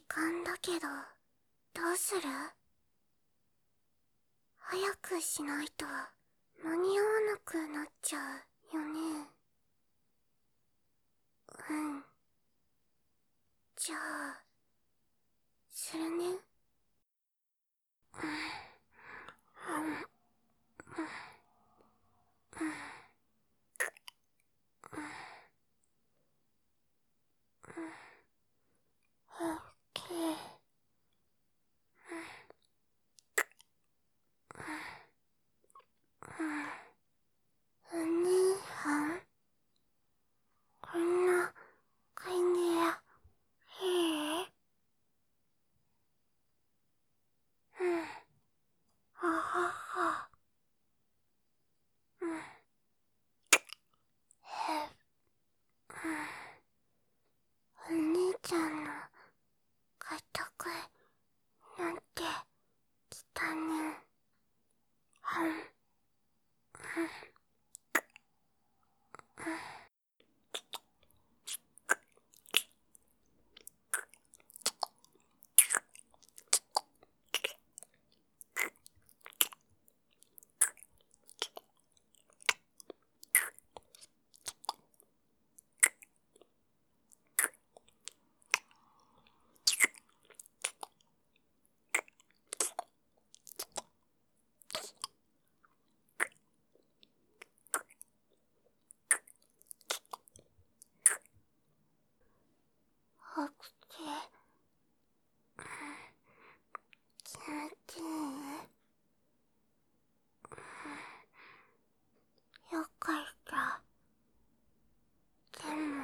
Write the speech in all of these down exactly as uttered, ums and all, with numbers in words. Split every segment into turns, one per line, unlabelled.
間だけど、どうする？早くしないと間に合わなくなっちゃうよね。うん。じゃあ、するね。うん。うん。うん。うん。オッケー。お兄さん、こんな感じでいい？うん。あはは。うん。へっ。うん。お兄ちゃんの硬くなってきたね。はん。うん。お口、気持ちいい？よかった。でも、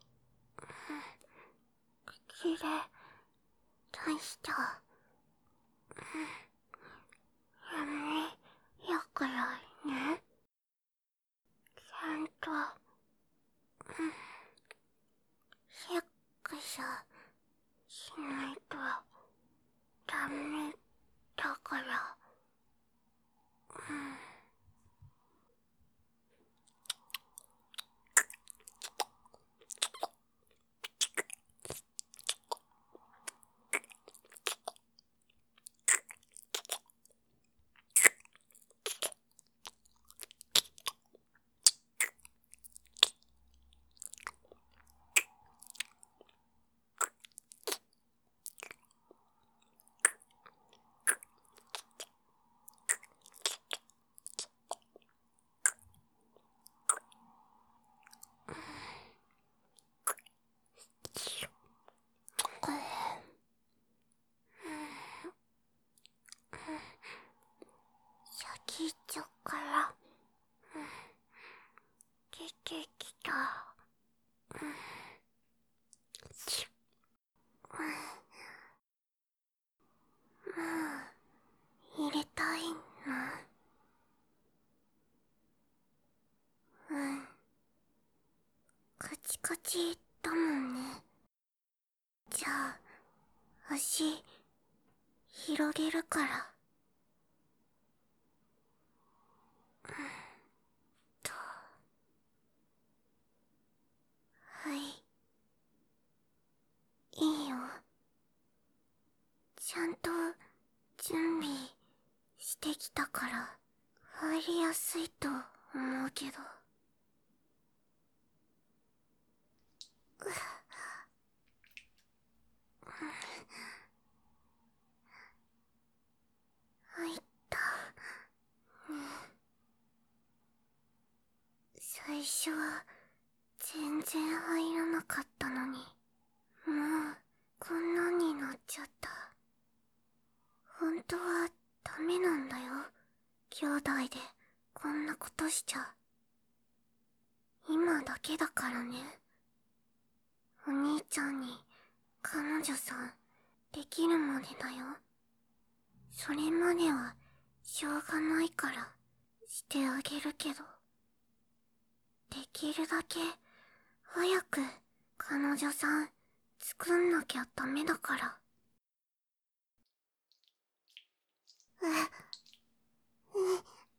口で出したやめやからね。ちゃんと、うん、セックスしないとダメだから。うん。先っちょから、うん、出てきた。うん。しうん、もう、入れたいの？うん。カチカチだもんね。じゃあ、足、広げるから。うんと。はい。いいよ。ちゃんと、準備、してきたから、入りやすいと思うけど。うっ。入った。ね。最初は、全然入らなかったのに、もう、こんなになっちゃった。本当は、ダメなんだよ。兄弟で、こんなことしちゃ。今だけだからね。お兄ちゃんに、彼女さん、できるまでだよ。それまでは、しょうがないから、してあげるけど。できるだけ、早く、彼女さん、作んなきゃダメだから。う、う、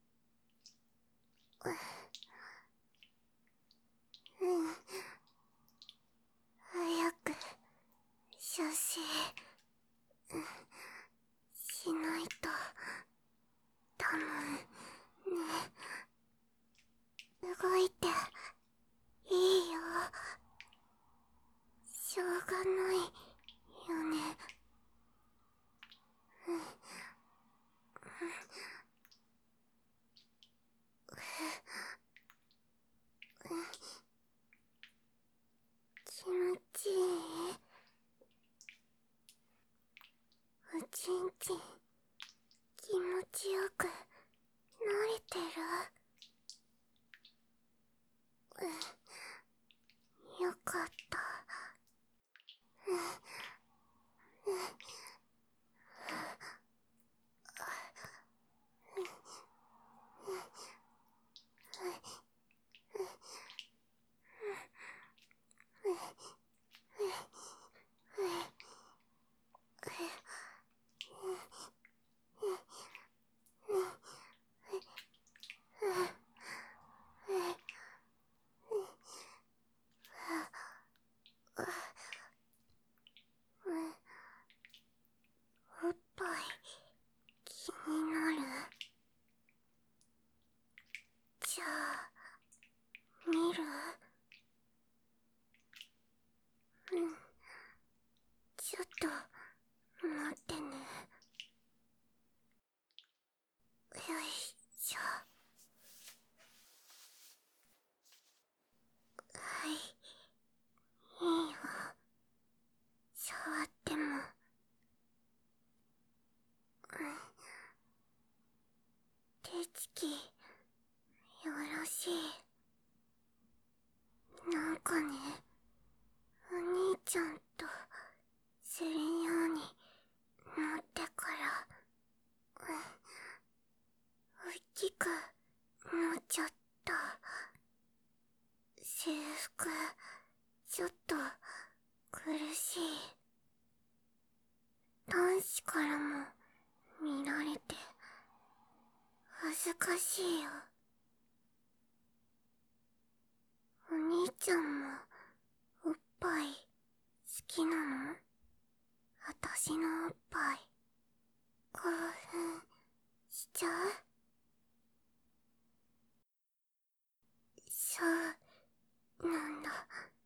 う、うん。早く、射精がないよね。うん、気持ちいい？おちんちん気持ちよく慣れてる？うん、よかった。うん、うん、おっぱい気になる？じゃあ見る？うん、ちょっと待ってね。よいしょ。はい、いいよ。触っても。うん、手つきよろしい？なんかね、お兄ちゃんとするようになってから、うん、大きくなっちゃった。制服ちょっと苦しい。男子からも見られて恥ずかしいよ。お兄ちゃんもおっぱい好きなの？あたしのおっぱい興奮しちゃう？そうなんだ。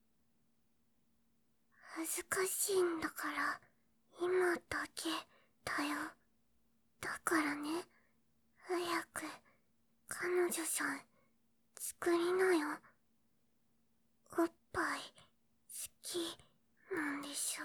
恥ずかしいんだから今だけだよ。だからね、早く彼女さん作りなよ。おっぱい好きなんでしょ？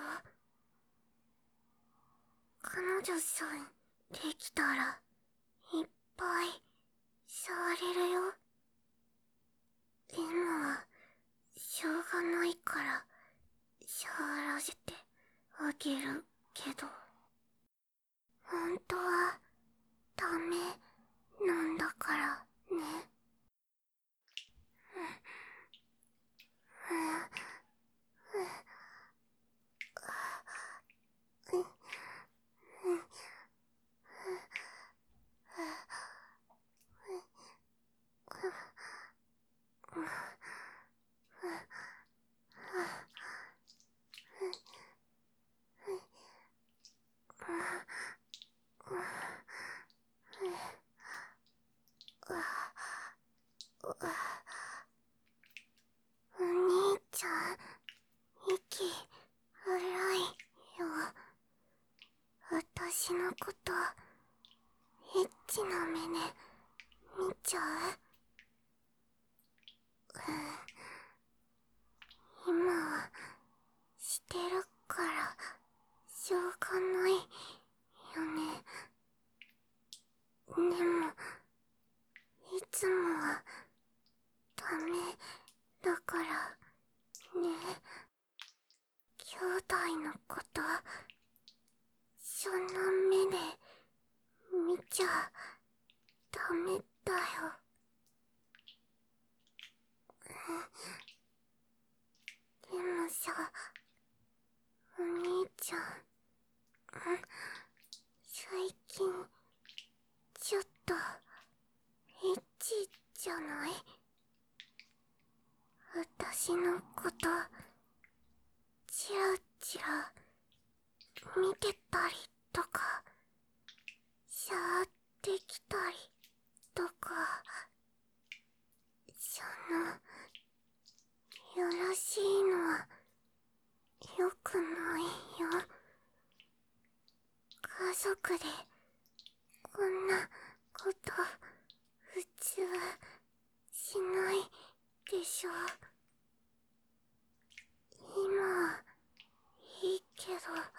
彼女さんできたらいっぱい触れるよ。今はしょうがないから触らせてあげるけど、本当はダメなんだからね。うん、うん、うん、お兄ちゃん、息荒いよ。私のことエッチな目で見ちゃう？うん、今はしてるからしょうがないよね。でもいつもはダメだからね。兄弟のことそんな目で見ちゃダメだよ。でもさ、お兄ちゃん、最近ちょっとエッチじゃない？私のことチラチラ見てたりとか、触ってきたりとか、そのよろしいのはよく族でこんなこと普通しないでしょ。今はいいけど、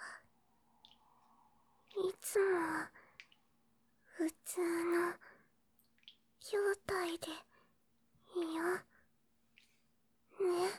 いつもは普通の兄弟でいよね。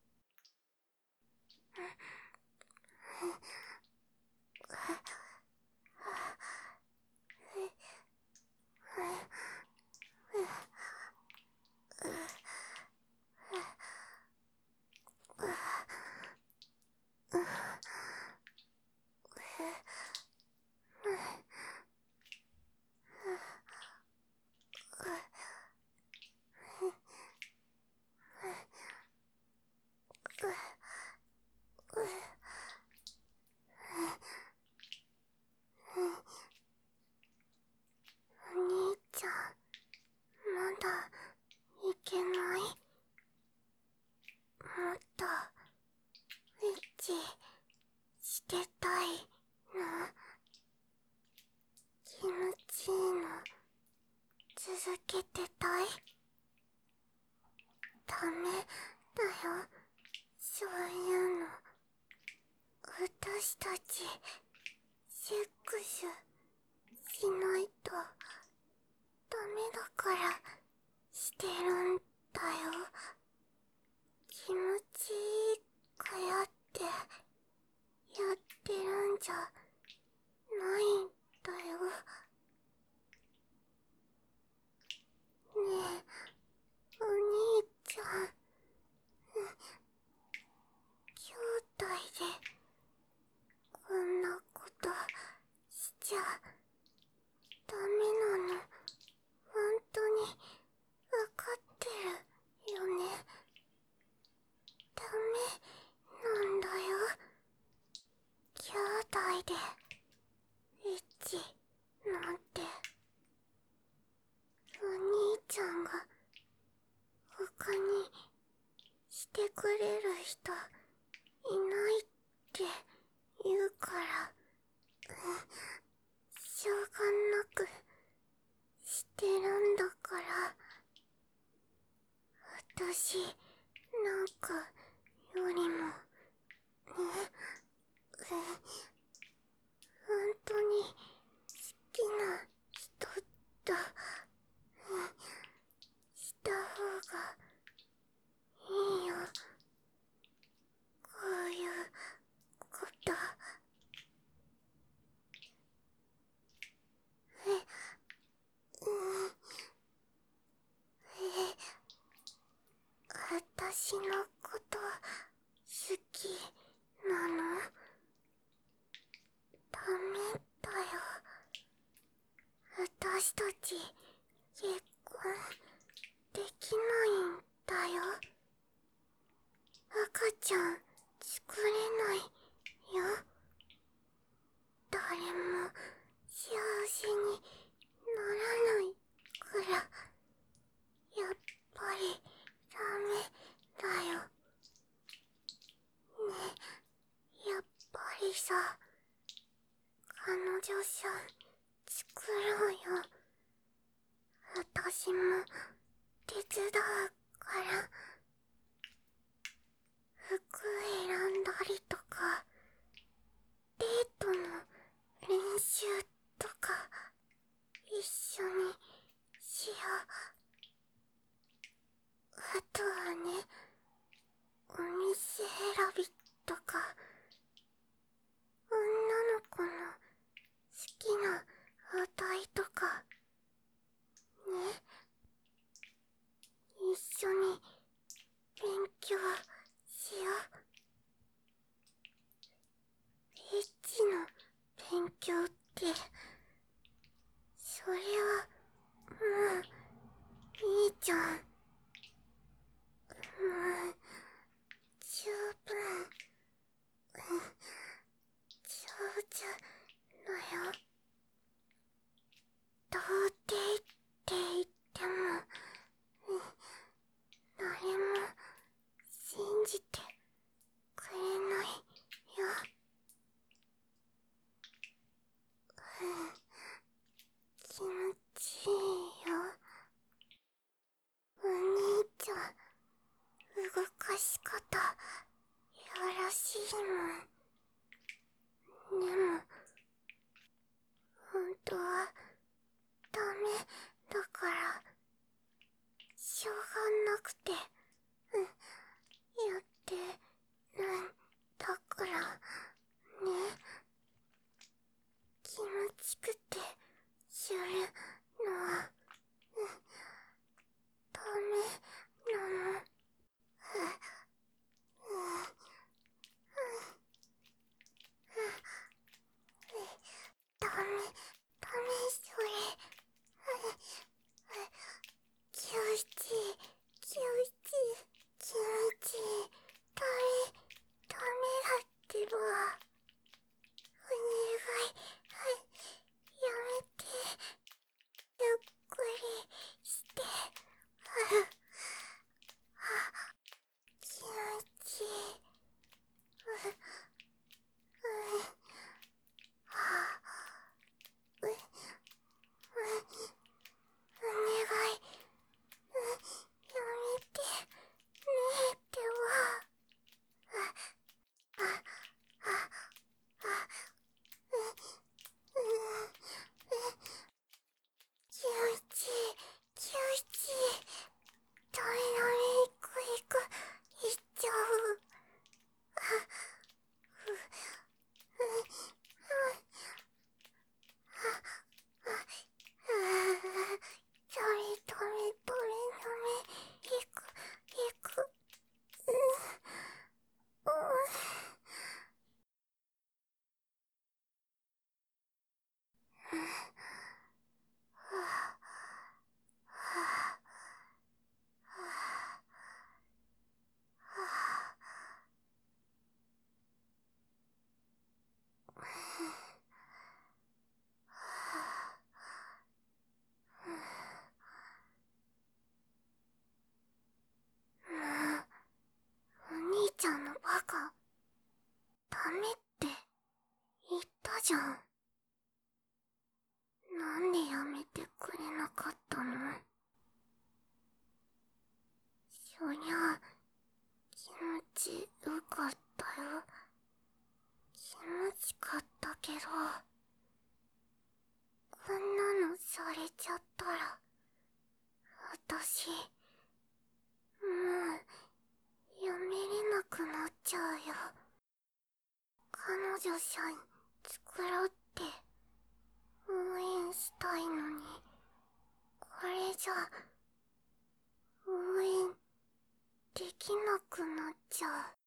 お兄ちゃん、まだいけない？もっとエッチしてたいの？気持ちいいの続けてたい？ダメだよ、そういうの。私たちセックスしないとダメだからしてるんだよ。気持ちいいからってやってるんじゃないんだよ。ねえ、お兄ちゃん、兄弟でこんなことしちゃダメなの本当にわかってるよね。ダメなんだよ。兄弟でエッチなんて。お兄ちゃんが他にしてくれる人いないって言うから、しょうがなくしてるんだから。私なんかよりもね、本当に好きな人とした方がいいよ。こういうこと。え、うん、え、私のこと好きなの？ダメだよ。私たち結婚できないんだよ。赤ちゃん作れないよ。誰も幸せにならないから、やっぱりダメだよ。ねえ、やっぱりさ、彼女さん作ろうよ。私も手伝うから。服選んだりとか、デートの練習とか一緒にしよう。あとはね、お店選びとか、女の子の好きな話題とかね、一緒にとよろしいもん。でも本当はダメだからしょうがなくて、うん、やってるんだからね。気持ちくてするのは、うん、ダメなの。ダメ、ダメそれ。気持ちいい、気持ちいい、気持ちいい。ダメ、ダメだってば。お願い、やめて。ゆっくりして。気持ちいい。う、う、はぁ、う、う、お願い、う、やめて、ねえってば。あ、あ、あ、あ、う、う、う、気持ちいい、気持ちいい。ダメダメ、行く行く、行っちゃう。あ、う、う、う、あ、あ、あ、ダメダメダメダメ、行く行く、うん、うん、はぁ、はぁ、はぁ、はぁ、もう、お兄ちゃんのバカ、ダメって言ったじゃん。なんでやめてくれなかったの？そりゃ、気持ちよかったよ。気持ちかったけど、こんなのされちゃったら、私、もう、やめれなくなっちゃうよ。彼女さん作ろうって応援したいのに、これじゃ応援できなくなっちゃう。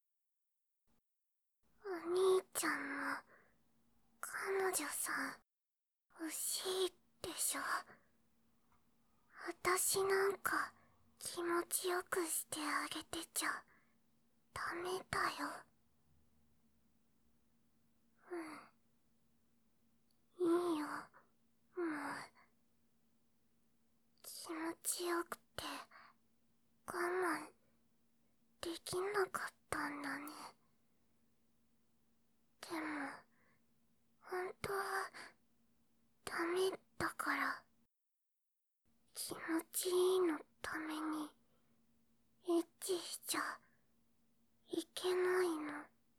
お兄ちゃんも彼女さん欲しいでしょ。私なんか気持ちよくしてあげてちゃダメだよ。うん、いいよ。もう気持ちよくて我慢できなかったんだね。でも本当はダメだから、気持ちいいのためにエッチしちゃいけないの。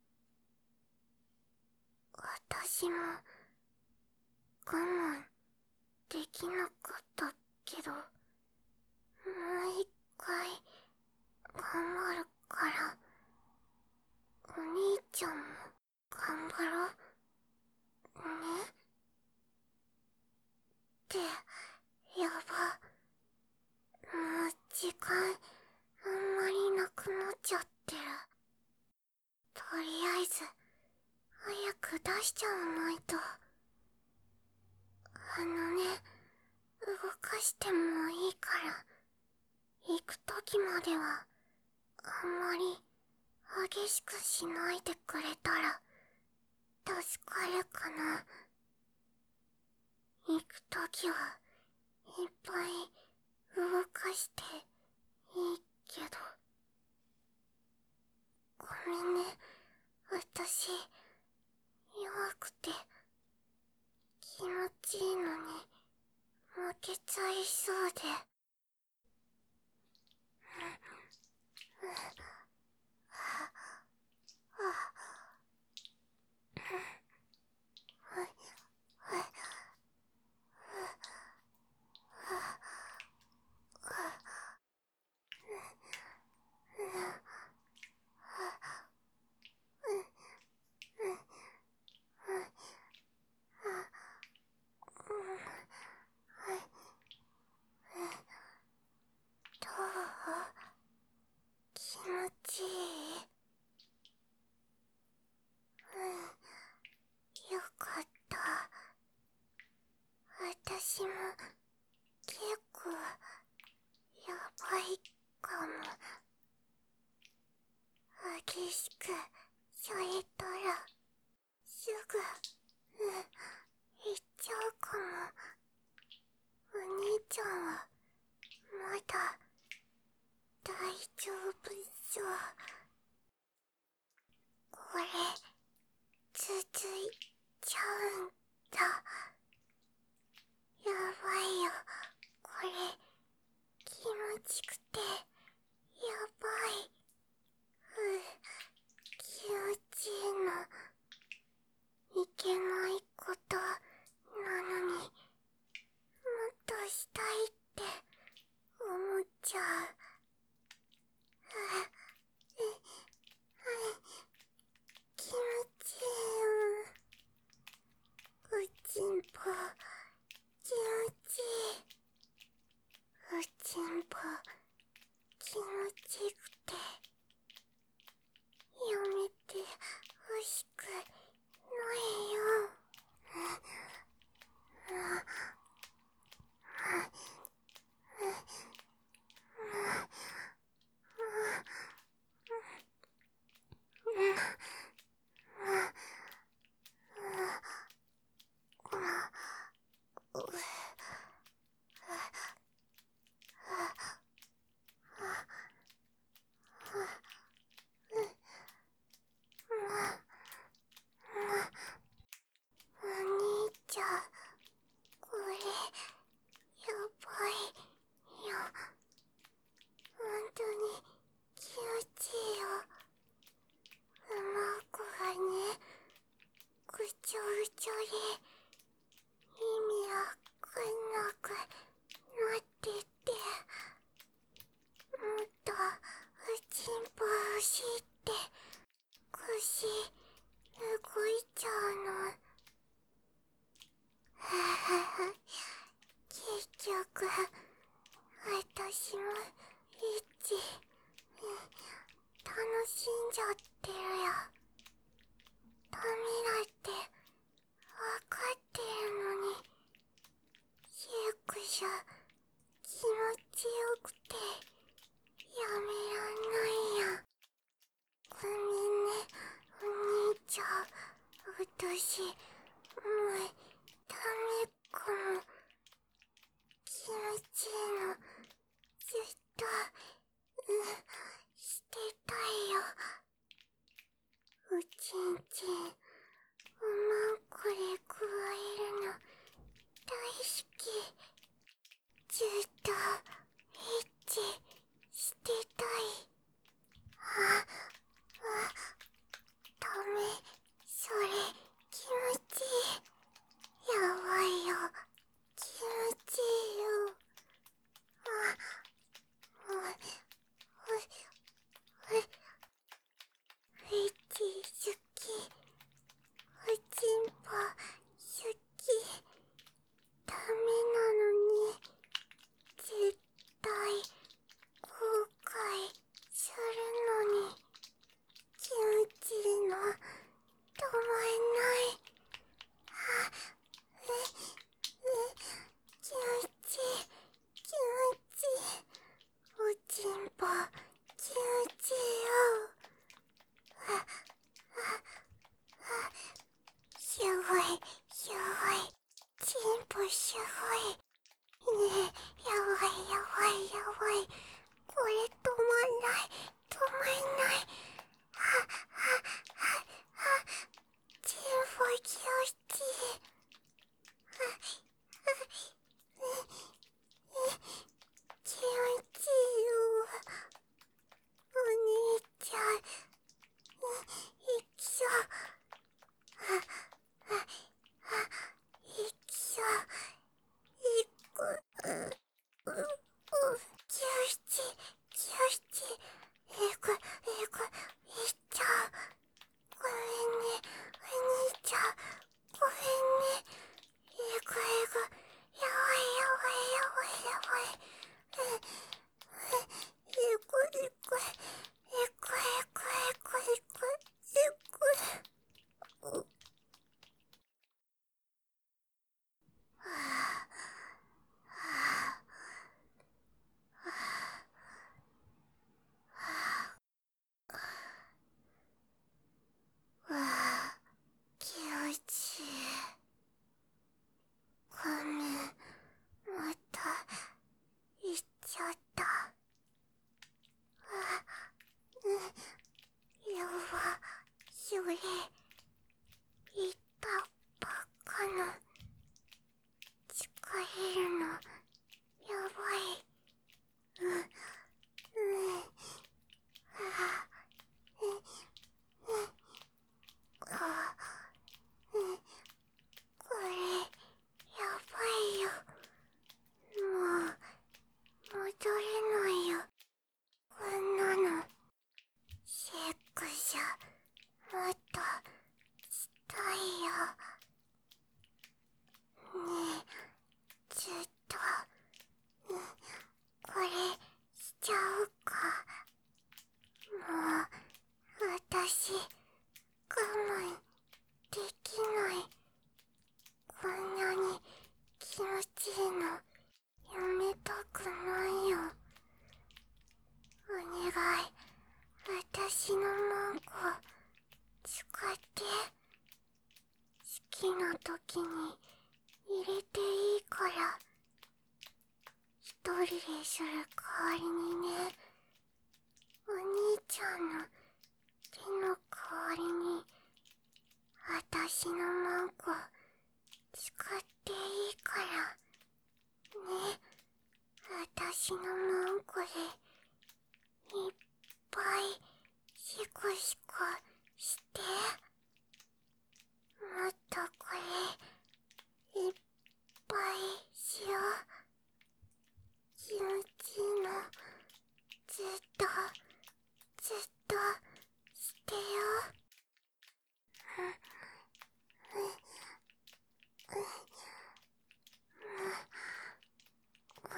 私も我慢できなかったけど、もう一回頑張るから、お兄ちゃんも頑張ろうね。ってやば、もう時間あんまりなくなっちゃってる。とりあえず早く出しちゃわないと。あのね、動かしてもいいから、行く時まではあんまり激しくしないでくれたら助かるかな。行く時はいっぱい動かしていいけど。ごめんね、私弱くて気持ちいいのに負けちゃいそうで。は激しくされたらすぐ、うん、行っちゃうかも。お兄ちゃんはまだ大丈夫そう。これ続いちゃうんだ。やばいよ、これ気持ちくてやばい。うう、気持ちいいの。いけないことなのにもっとしたいって思っちゃう。うう、気持ちいい。おちんぽ気持ちいい。おちんぽ気持ちよくてやめてほしくないよ。お兄ちゃん、これやばいよ。本当に気持ちいいよ。うま子がね、ぐちょぐちょで意味わかんなくなってて、もっとおちんぽ欲しいって腰動いちゃうの。ははは、結局私もエッチ楽しんじゃってるよ。ダメだってわかってるのに、シェイクじゃ気持ちよくてやめらんないや。ごめんね、お兄ちゃん。私もうダメかも。気持ちいいのずっと、うん、してたいよ。おちんちん、おまんこでくわえるの大好き。ずっとエッチしてたい。あ、あ、ダメ、それ気持ちいい。やばいよ、気持ちいいよ。あ、お、お、お、エッチ好き。 それ言ったばっかの疲れるのやばい。う、う、あ、う、う、あ、う、これやばいよ。もう戻れないよ。こんなのセックスもっとしたいよ。ねえ、ずっと、うん、これしちゃおうか。もう私我慢できない。こんなに気持ちいいのやめたくないよ。お願い、私のマンコ使って好きな時に入れていいから。一人でする代わりにね。お兄ちゃんの手の代わりに私のマンコ使っていいからね。私のマンコでいっぱいシコシコして。もっとこれいっぱいしよう。気持ちいいのずっとずっとしてよ。うん、うん、うん、うん、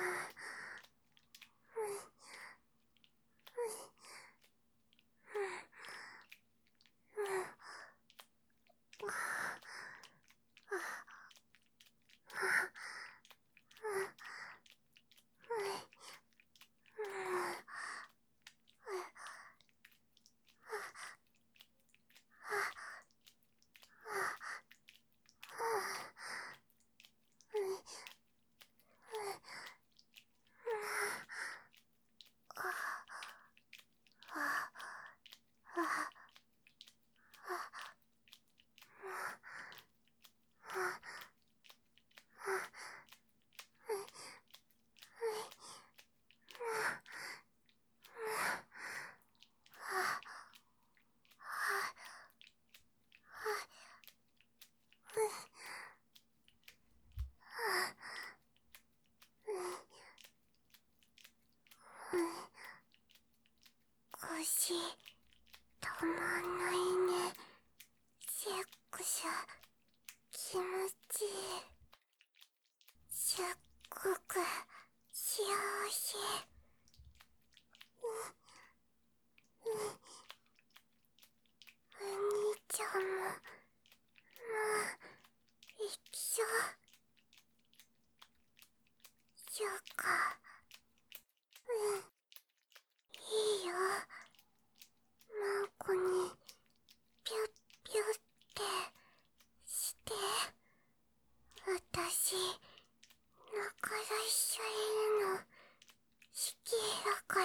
腰止まんないね。セックス気持ちいい。すっごく幸せ。うん、うん、お兄ちゃんももう一緒。そうか。うん、いいよ。マンコにピュッピュッってして。私中出しされるの好きだから。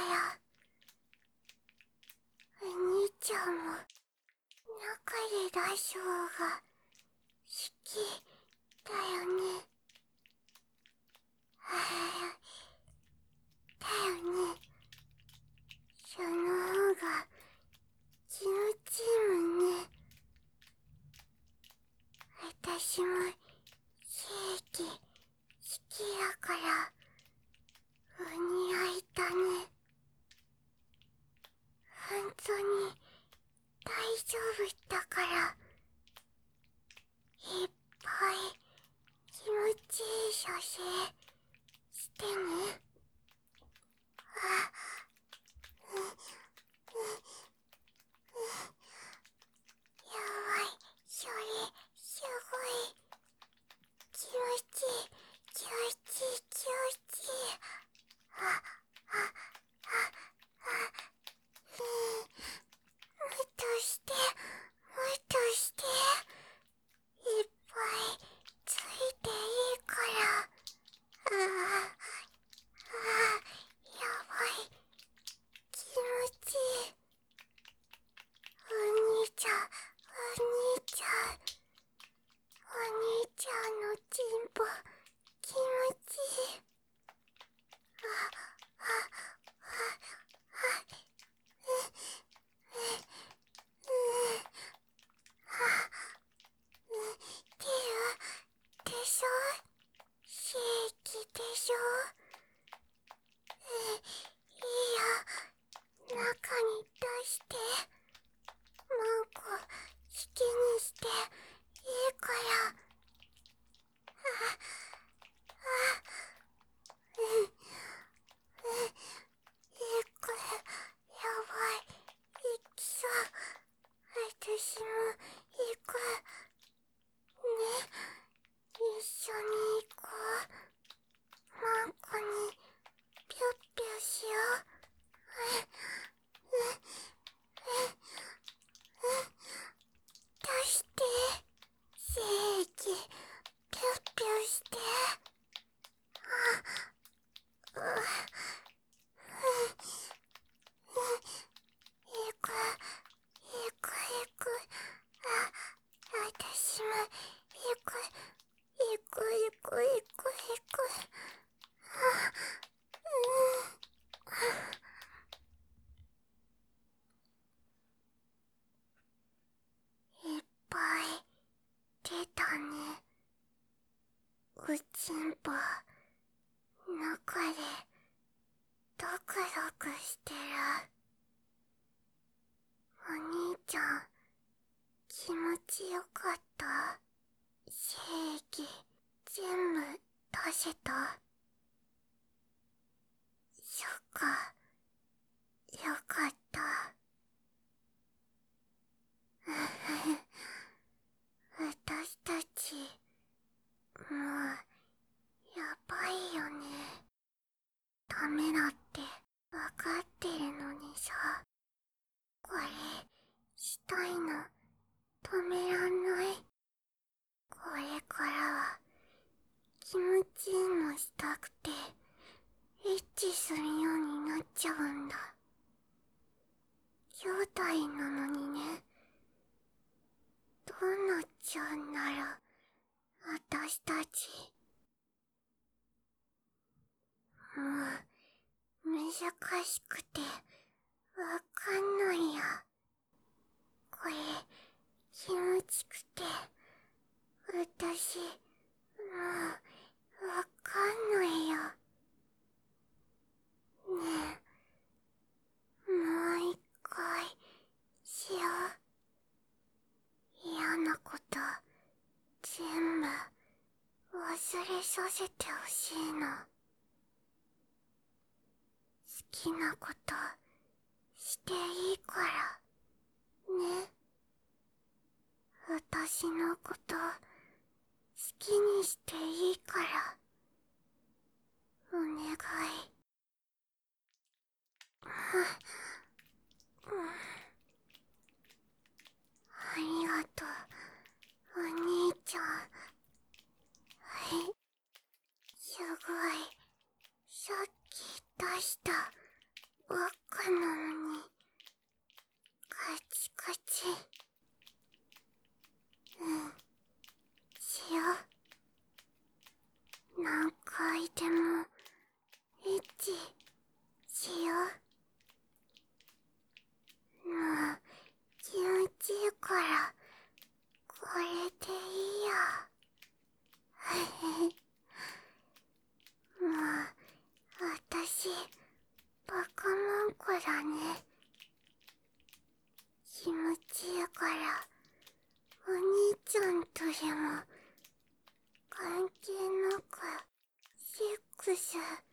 お兄ちゃんも中で出す方が好きだよね。ああ、だよね。その方が気持ちいいもんね。私もケーキ好きだからお似合いだね。本当に大丈夫だから。いっぱい気持ちいい射精してね。あ、うん、うん、うん、やばい。それすごい気持ちいい気持ちいい気持ちいい。あ、あ、あ、あ、うん、もっとしてもっとして。いっぱいついていいから。ああ、ああ、やばい気持ちいい。お兄ちゃん私も行く。ね、一緒に行こう。なんかにぴょっぴょしよう。え、え、え、え、出して。正義、ぴょっぴょして。あ、う、う、う、行く、行く、行く。あ、私も行く、行く、行く、行く、行く。あ、うん。いっぱい出たね。うちんぽ、中で、ドクドクしてる。お兄ちゃん、気持ちよかった？精液、全部出せた？そっか、よかった。うふふ、私たち、もう、やばいよね。ダメだってわかってるのにさ。これ、したいの、止めらんない。これからは、気持ちいいのしたくて、エッチするようになっちゃうんだ。兄弟なのにね。どうなっちゃうんだろう、私たち。もう、難しくて、わかんないや。これ、気持ちくて、私、もう、わかんないよ。ねえ、もう一回、しよう。嫌なこと、全部、忘れさせてほしいの。好きなこと、していいから、ね。私のこと、好きにしていいから、お願い。うん、ありがとう、お兄ちゃん。はい。すごい。さっき出した輪っかなのに、カチカチ。うん。しよう。何回でも、エッチ、しよう。もう、気持ちいいから、これでいいや。はい。もう、私、バカモンコだね。気持ちいいから、お兄ちゃんとでも、関係なく、セックス、